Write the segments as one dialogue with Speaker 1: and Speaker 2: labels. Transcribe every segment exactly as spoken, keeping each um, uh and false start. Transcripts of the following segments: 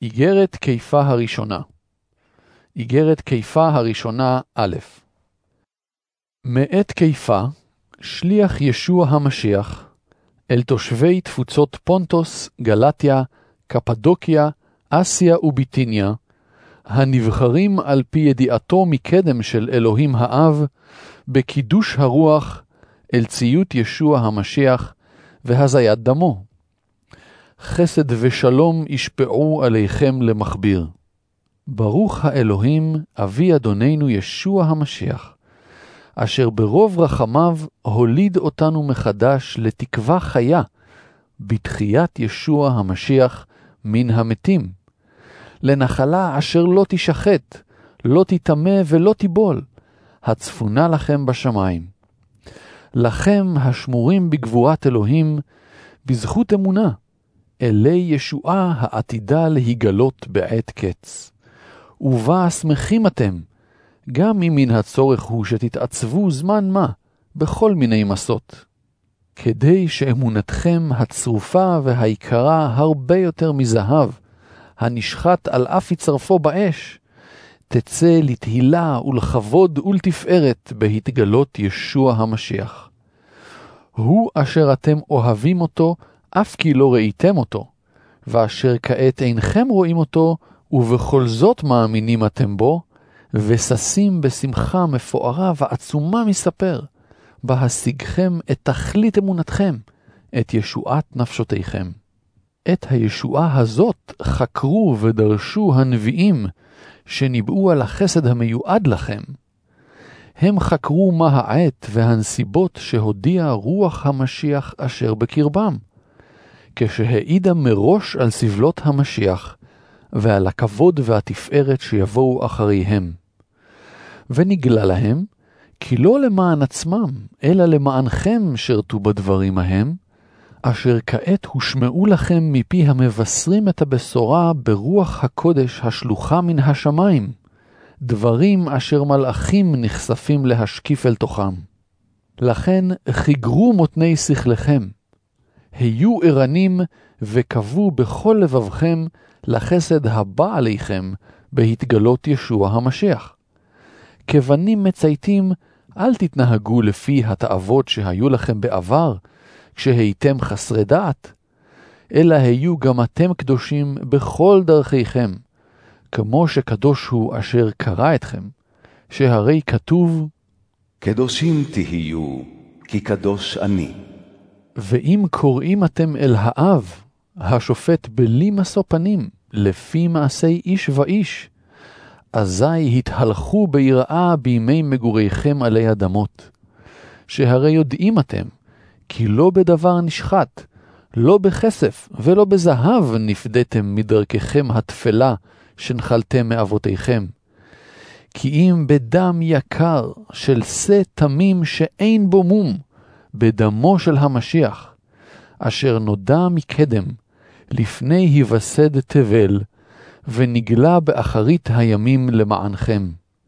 Speaker 1: איגרת קיפה הראשונה. איגרת קיפה הראשונה א'. מאת קיפה, שליח ישוע המשיח, אל תושבי תפוצות פונטוס, גלטיה, קפדוקיה, אסיה וביטיניה, הנבחרים על פי ידיעתו מקדם של אלוהים האב, בקידוש הרוח, אל ציות ישוע המשיח, והזיית דמו. חסד ושלום ישפעו עליכם למכביר. ברוך האלוהים, אבי אדוננו ישוע המשיח, אשר ברוב רחמיו הוליד אותנו מחדש לתקווה חיה, בתחיית ישוע המשיח מן המתים, לנחלה אשר לא תשחט, לא תטמא ולא תיבול, הצפונה לכם בשמיים. לכם השמורים בגבורת אלוהים, בזכות אמונה, אלי ישועה העתידה להיגלות בעת קץ. ובה שמחים אתם, גם אם מן הצורך הוא שתתעצבו זמן מה, בכל מיני מסות. כדי שאמונתכם הצרופה והעיקרה הרבה יותר מזהב, הנשחט על אף יצרפו באש, תצא לתהילה ולכבוד ולתפארת בהתגלות ישוע המשיח. הוא אשר אתם אוהבים אותו, אף כי לא ראיתם אותו, ואשר כעת אינכם רואים אותו, ובכל זאת מאמינים אתם בו, וססים בשמחה מפוארה ועצומה מספר, בהשיגכם את תכלית אמונתכם, את ישועת נפשותיכם. את הישועה הזאת חקרו ודרשו הנביאים, שניבאו על החסד המיועד לכם. הם חקרו מה העת והנסיבות שהודיע רוח המשיח אשר בקרבם, כשהעידה מראש על סבלות המשיח, ועל הכבוד והתפארת שיבואו אחריהם. ונגלה להם, כי לא למען עצמם, אלא למענכם שרתו בדברים ההם, אשר כעת הושמעו לכם מפי המבשרים את הבשורה ברוח הקודש השלוחה מן השמיים, דברים אשר מלאכים נחשפים להשקיף אל תוכם. לכן חיגרו מותני שכלכם, היו ערנים וקבו בכל לבבכם לחסד הבא עליכם בהתגלות ישוע המשיח. כבנים מצייתים, אל תתנהגו לפי התאוות שהיו לכם בעבר, כשהייתם חסרי דעת, אלא היו גם אתם קדושים בכל דרכיכם, כמו שקדוש הוא אשר קרא אתכם, שהרי כתוב,
Speaker 2: קדושים תהיו, כי קדוש אני.
Speaker 1: ואם קוראים אתם אל האב, השופט בלי משוא פנים, לפי מעשי איש ואיש, אזי התהלכו ביראה בימי מגוריכם עלי אדמות, שהרי יודעים אתם, כי לא בדבר נשחט, לא בכסף ולא בזהב נפדתם מדרככם התפלה שנחלתם מאבותיכם, כי אם בדם יקר של שא תמים שאין בו מום, בדמו של המשיח, אשר נודע מקדם, לפני היווסד תבל, ונגלה באחרית הימים למענכם.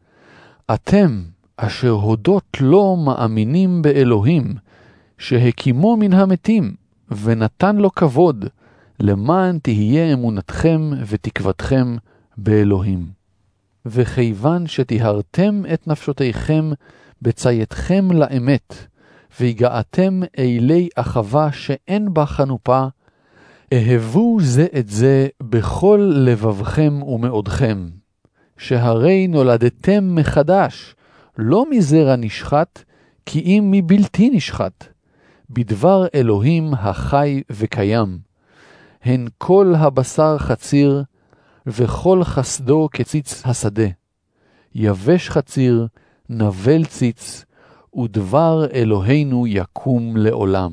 Speaker 1: אתם, אשר הודות לא מאמינים באלוהים, שהקימו מן המתים, ונתן לו כבוד, למען תהיה אמונתכם ותקוותכם באלוהים. וכיוון שתיהרתם את נפשותיכם בצייתכם לאמת, והגעתם אלי אחווה שאין בה חנופה, אהבו זה את זה בכל לבבכם ומאודכם, שהרי נולדתם מחדש, לא מזרע נשחט, כי אם מבלתי נשחט, בדבר אלוהים החי וקיים. הן כל הבשר חציר, וכל חסדו כציץ השדה. יבש חציר, נבל ציץ, ודבר אלוהינו יקום לעולם.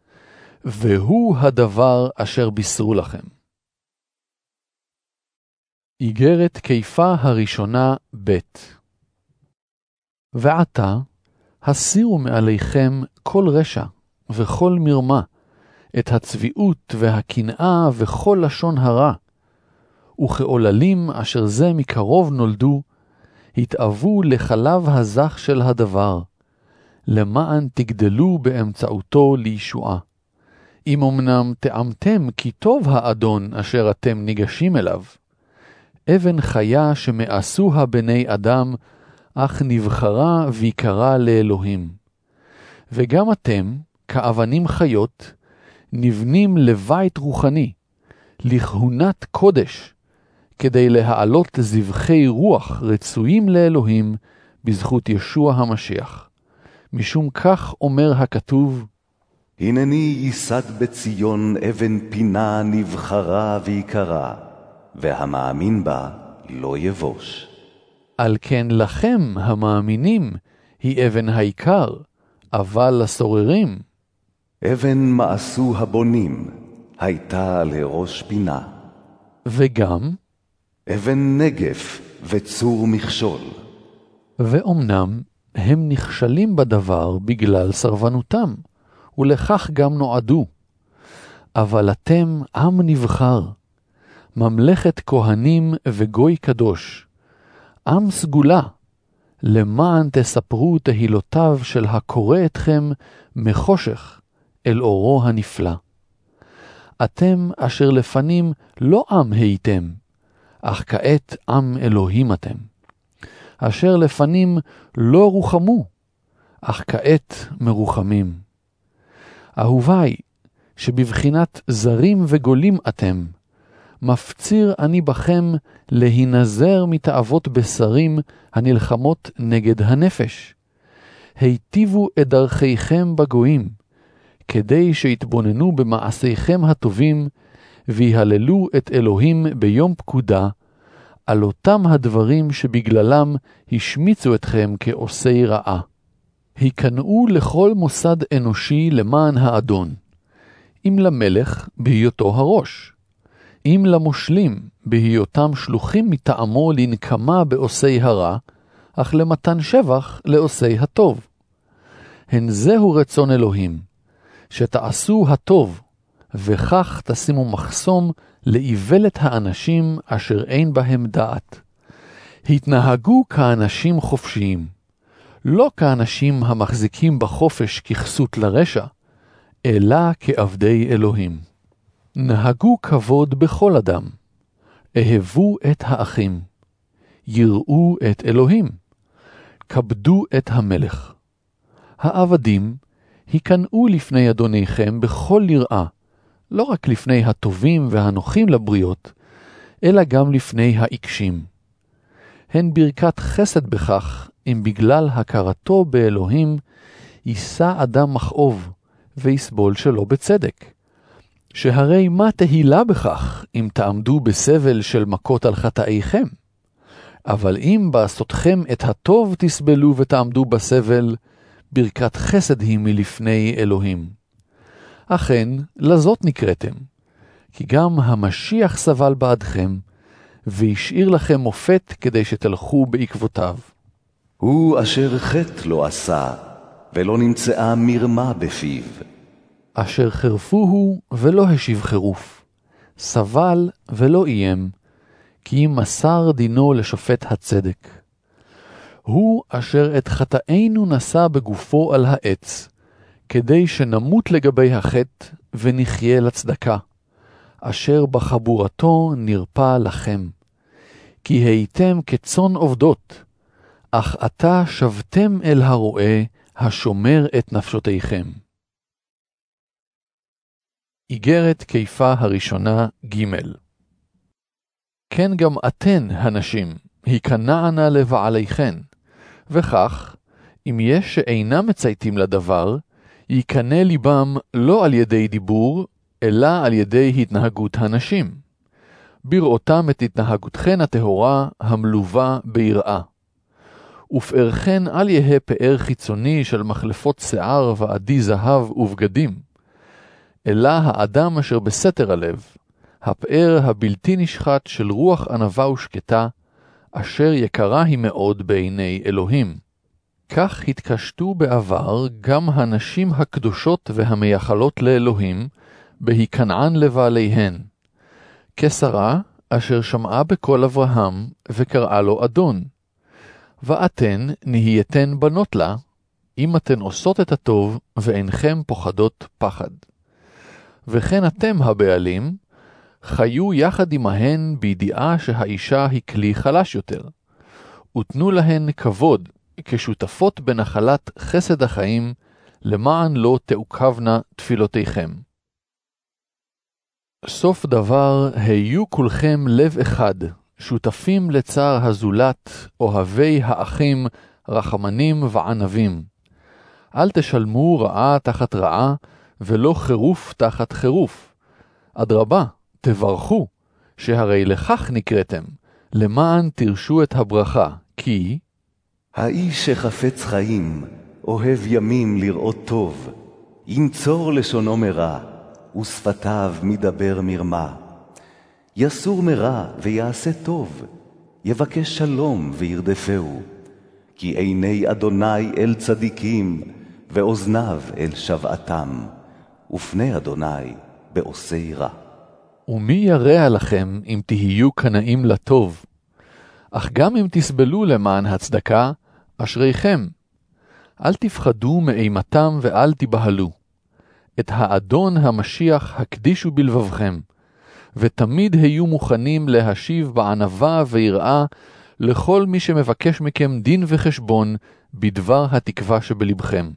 Speaker 1: והוא הדבר אשר בישרו לכם. איגרת קיפה הראשונה ב'. ועתה, הסירו מעליכם כל רשע וכל מרמה, את הצביעות והקנאה וכל לשון הרע, וכעוללים אשר זה מקרוב נולדו, התאבו לחלב הזך של הדבר, למען תגדלו באמצעותו לישועה. אם אמנם טעמתם כי טוב האדון אשר אתם ניגשים אליו, אבן חיה שמאסוה בני אדם, אך נבחרה ויקרה לאלוהים. וגם אתם, כאבנים חיות, נבנים לבית רוחני, לכהונת קודש, כדי להעלות זבחי רוח רצויים לאלוהים בזכות ישוע המשיח. משום כך אומר הכתוב,
Speaker 2: הנני ייסד בציון אבן פינה נבחרה ויקרה, והמאמין בה לא יבוש.
Speaker 1: על כן לכם המאמינים היא אבן העיקר, אבל לסוררים.
Speaker 2: אבן מעשו הבונים הייתה לראש פינה.
Speaker 1: וגם
Speaker 2: אבן נגף וצור מכשול.
Speaker 1: ואומנם הם נכשלים בדבר בגלל סרבנותם, ולכך גם נועדו. אבל אתם עם נבחר, ממלכת כהנים וגוי קדוש, עם סגולה, למען תספרו תהילותיו של הקורא אתכם מחושך אל אורו הנפלא. אתם אשר לפנים לא עם הייתם, אך כעת עם אלוהים אתם. אשר לפנים לא רוחמו, אך כעת מרוחמים. אהוביי, שבבחינת זרים וגולים אתם, מפציר אני בכם להינזר מתאוות בשרים הנלחמות נגד הנפש. היטיבו את דרכיכם בגויים, כדי שיתבוננו במעשיכם הטובים, ויהללו את אלוהים ביום פקודה, על אותם הדברים שבגללם השמיצו אתכם כעושי רעה. היכנעו לכל מוסד אנושי למען האדון, אם למלך בהיותו הראש, אם למושלים בהיותם שלוחים מטעמו לנקמה בעושי הרע, אך למתן שבח לעושי הטוב. הן זהו רצון אלוהים, שתעשו הטוב, וכך תשימו מחסום לאיוולת האנשים אשר אין בהם דעת. התנהגו כאנשים חופשיים, לא כאנשים המחזיקים בחופש ככסות לרשע, אלא כעבדי אלוהים. נהגו כבוד בכל אדם, אהבו את האחים, יראו את אלוהים, כבדו את המלך. העבדים היכנעו לפני אדוניכם בכל יראה, לא רק לפני הטובים והנוחים לבריות, אלא גם לפני העיקשים. הן ברכת חסד בכך, אם בגלל הכרתו באלוהים, יישא אדם מכאוב, ויסבול שלא בצדק. שהרי מה תהילה בכך, אם תעמדו בסבל של מכות על חטאיכם? אבל אם בעשותכם את הטוב תסבלו ותעמדו בסבל, ברכת חסד היא מלפני אלוהים. אכן, לזאת נקראתם, כי גם המשיח סבל בעדכם, והשאיר לכם מופת כדי שתלכו בעקבותיו.
Speaker 2: הוא אשר חטא לא עשה, ולא נמצאה מרמה בפיו.
Speaker 1: אשר חרפוהו ולא השיב חירוף, סבל ולא איים, כי מסר דינו לשופט הצדק. הוא אשר את חטאינו נשא בגופו על העץ, כדי שנמות לגבי החטא ונחיה לצדקה, אשר בחבורתו נרפא לכם. כי הייתם כצאן עובדות, אך עתה שבתם אל הרועה השומר את נפשותיכם. איגרת קיפה הראשונה ג' כן גם אתן הנשים, היכנענה לבעליכן, וכך, אם יש שאינם מצייתים לדבר, ייכנע ליבם לא על ידי דיבור, אלא על ידי התנהגות הנשים. בראותם את התנהגותכן הטהורה המלווה ביראה. ופארכן אל יהא פאר חיצוני של מחלפות שיער ועדי זהב ובגדים, אלא האדם אשר בסתר הלב, הפאר הבלתי נשחט של רוח ענווה ושקטה, אשר יקרה היא מאוד בעיני אלוהים. כך התקשטו בעבר גם הנשים הקדושות והמייחלות לאלוהים, בהיכנען לבעליהן. כשרה אשר שמעה בקול אברהם וקראה לו אדון. ואתן נהייתן בנות לה, אם אתן עושות את הטוב ואינכם פוחדות פחד. וכן אתם הבעלים, חיו יחד עמהן בידיעה שהאישה היא כלי חלש יותר, ותנו להן כבוד כשותפות בנחלת חסד החיים, למען לא תעוכבנה תפילותיכם. סוף דבר, היו כולכם לב אחד, שותפים לצער הזולת, אוהבי האחים, רחמנים וענבים. אל תשלמו רעה תחת רעה, ולא חירוף תחת חירוף. אדרבה, תברכו, שהרי לכך נקראתם, למען תרשו את הברכה, כי
Speaker 2: האיש שחפץ חיים, אוהב ימים לראות טוב, ינצור לשונו מרע, ושפתיו מדבר מרמה. יסור מרע ויעשה טוב, יבקש שלום וירדפהו, כי עיני אדוני אל צדיקים, ואוזניו אל שבעתם, ופני אדוני בעושי רע.
Speaker 1: ומי ירע לכם אם תהיו קנאים לטוב? אך גם אם תסבלו למען הצדקה, אשריכם. אל תפחדו מאימתם ואל תבהלו. את האדון המשיח הקדישו בלבבכם, ותמיד היו מוכנים להשיב בענווה ויראה לכל מי שמבקש מכם דין וחשבון בדבר התקווה שבלבכם.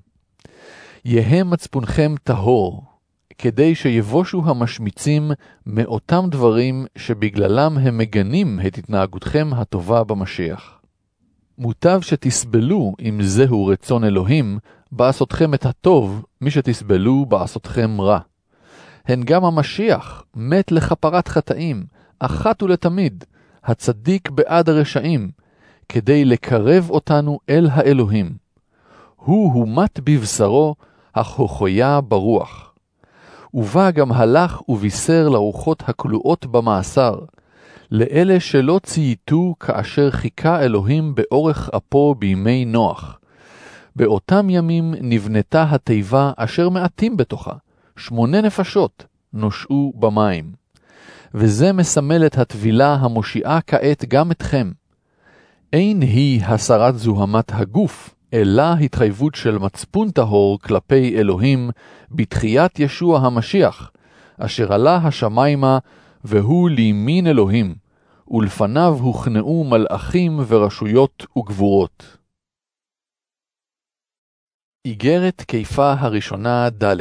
Speaker 1: יהא מצפונכם טהור, כדי שיבושו המשמיצים מאותם דברים שבגללם הם מגנים את התנהגותכם הטובה במשיח. מוטב שתסבלו אם זהו רצון אלוהים, בעשותכם את הטוב, מי שתסבלו בעשותכם רע. הן גם המשיח מת לכפרת חטאים, אחת ולתמיד, הצדיק בעד הרשעים, כדי לקרב אותנו אל האלוהים. הוא הומת בבשרו, אך הוחויה ברוח. ובא גם הלך ובישר לרוחות הכלואות במאסר, לאלה שלא צייתו כאשר חיכה אלוהים באורך אפו בימי נוח. באותם ימים נבנתה התיבה אשר מעטים בתוכה, שמונה נפשות נושעו במים. וזה מסמל את הטבילה המושיעה כעת גם אתכם. אין היא הסרת זוהמת הגוף, אלא התחייבות של מצפון טהור כלפי אלוהים בתחיית ישוע המשיח, אשר עלה השמיימה והוא לימין אלוהים, ולפניו הוכנעו מלאכים ורשויות וגבורות. איגרת קיפה הראשונה ד'.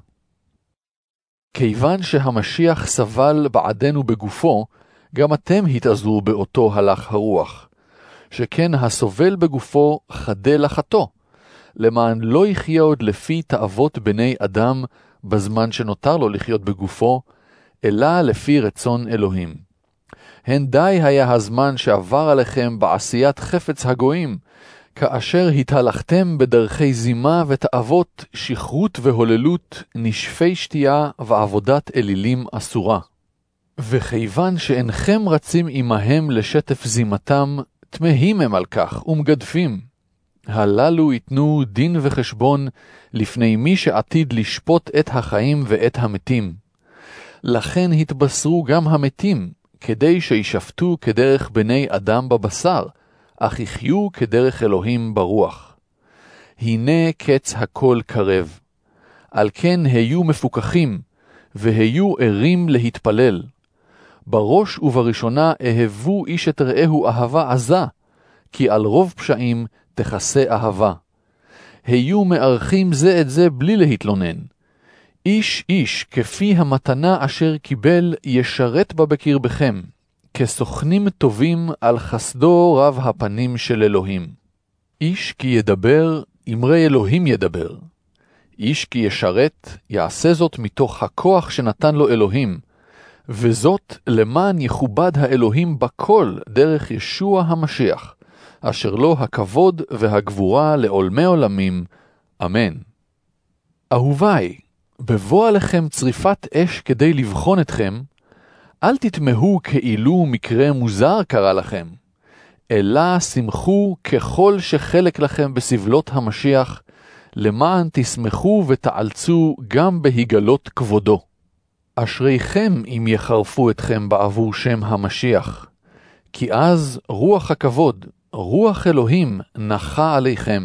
Speaker 1: כיוון שהמשיח סבל בעדנו בגופו, גם אתם התעזרו באותו הלך הרוח, שכן הסובל בגופו חדה לחתו, למען לא יחיה עוד לפי תאוות בני אדם בזמן שנותר לו לחיות בגופו, אלא לפי רצון אלוהים. הן די היה הזמן שעבר עליכם בעשיית חפץ הגויים, כאשר התהלכתם בדרכי זימה ותאוות, שכרות והוללות, נשפי שתייה ועבודת אלילים אסורה. וכיוון שאינכם רצים עמהם לשטף זימתם, תמהים הם על כך ומגדפים. הללו יתנו דין וחשבון לפני מי שעתיד לשפוט את החיים ואת המתים. לכן התבשרו גם המתים, כדי שישפטו כדרך בני אדם בבשר, אך יחיו כדרך אלוהים ברוח. הנה קץ הכל קרב. על כן היו מפוקחים, והיו ערים להתפלל. בראש ובראשונה אהבו איש את רעהו אהבה עזה, כי על רוב פשעים תכסה אהבה. היו מערכים זה את זה בלי להתלונן. איש איש כפי המתנה אשר קיבל ישרת בה בקרבכם, כסוכנים טובים על חסדו רב הפנים של אלוהים. איש כי ידבר, אמרי אלוהים ידבר. איש כי ישרת, יעשה זאת מתוך הכוח שנתן לו אלוהים, וזאת למען יכובד האלוהים בכל דרך ישוע המשיח, אשר לו הכבוד והגבורה לעולמי עולמים. אמן. אהוביי, בבוא עליכם צריפת אש כדי לבחון אתכם, אל תתמהו כאילו מקרה מוזר קרה לכם, אלא שמחו ככל שחלק לכם בסבלות המשיח, למען תשמחו ותעלצו גם בהיגלות כבודו. אשריכם אם יחרפו אתכם בעבור שם המשיח, כי אז רוח הכבוד, רוח אלוהים נחה עליכם.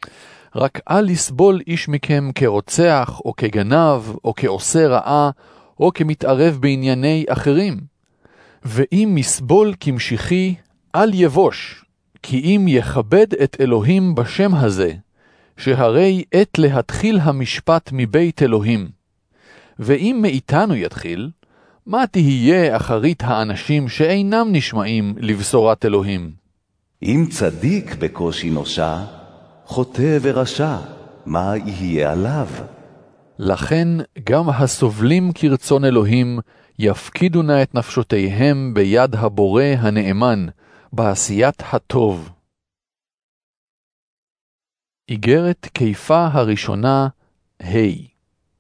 Speaker 1: רק אל יסבול איש מכם כרוצח או כגנב או כעושה רעה או כמתערב בענייני אחרים. ואם מסבול כמשיחי, אל יבוש, כי אם יכבד את אלוהים בשם הזה, שהרי עת להתחיל המשפט מבית אלוהים. ואם מאיתנו יתחיל, מה תהיה אחרית האנשים שאינם נשמעים לבשורת אלוהים?
Speaker 2: אם צדיק בקושי נושע, חוטא ורשע, מה יהיה עליו?
Speaker 1: לכן גם הסובלים כרצון אלוהים יפקידו נא את נפשותיהם ביד הבורא הנאמן, בעשיית הטוב. איגרת קיפה הראשונה, ה'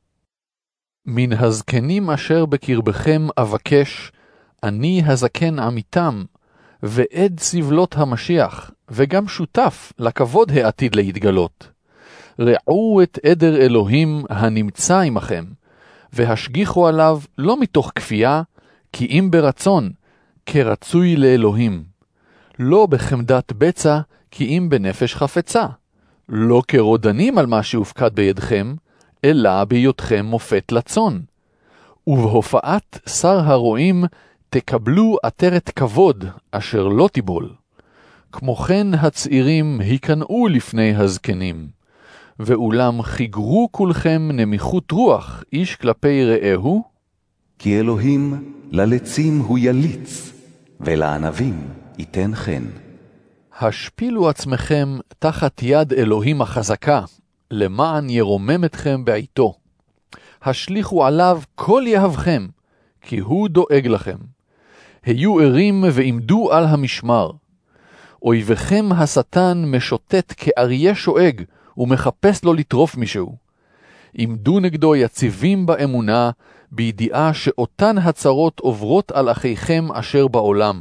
Speaker 1: מן הזקנים אשר בקרבכם אבקש, אני הזקן עמיתם, ועד סבלות המשיח, וגם שותף לכבוד העתיד להתגלות. רעו את עדר אלוהים הנמצא עמכם, והשגיחו עליו לא מתוך כפייה, כי אם ברצון, כרצוי לאלוהים. לא בחמדת בצע, כי אם בנפש חפצה. לא כרודנים על מה שהופקד בידכם, אלא בהיותכם מופת לצון. ובהופעת שר הרועים תקבלו עטרת כבוד אשר לא תיבול. כמו כן הצעירים היכנעו לפני הזקנים. ואולם חיגרו כולכם נמיכות רוח איש כלפי רעהו.
Speaker 2: כי אלוהים ללצים הוא יליץ, ולענבים ייתן חן.
Speaker 1: השפילו עצמכם תחת יד אלוהים החזקה, למען ירומם אתכם בעיתו. השליחו עליו כל יהבכם, כי הוא דואג לכם. היו ערים ועמדו על המשמר. אויבכם השטן משוטט כאריה שואג, ומחפש לו לטרוף מישהו. עמדו נגדו יציבים באמונה, בידיעה שאותן הצרות עוברות על אחיכם אשר בעולם.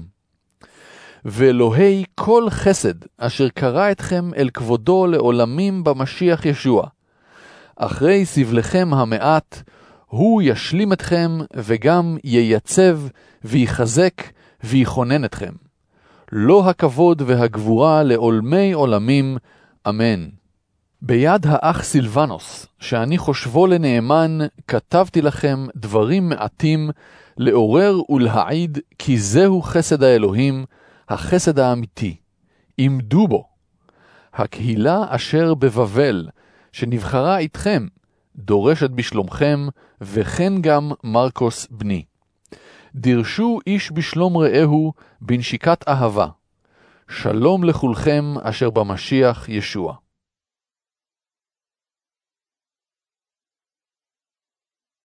Speaker 1: ואלוהי כל חסד אשר קרא אתכם אל כבודו לעולמים במשיח ישוע. אחרי סבלכם המעט, הוא ישלים אתכם וגם ייצב ויחזק ויכונן אתכם. לא הכבוד והגבורה לעולמי עולמים, אמן. ביד האח סילבנוס, שאני חושבו לנאמן, כתבתי לכם דברים מעטים, לעורר ולהעיד כי זהו חסד האלוהים, החסד האמיתי. עמדו בו. הקהילה אשר בבבל, שנבחרה איתכם, דורשת בשלומכם, וכן גם מרקוס בני. דרשו איש בשלום רעהו בנשיקת אהבה. שלום לכולכם אשר במשיח ישוע.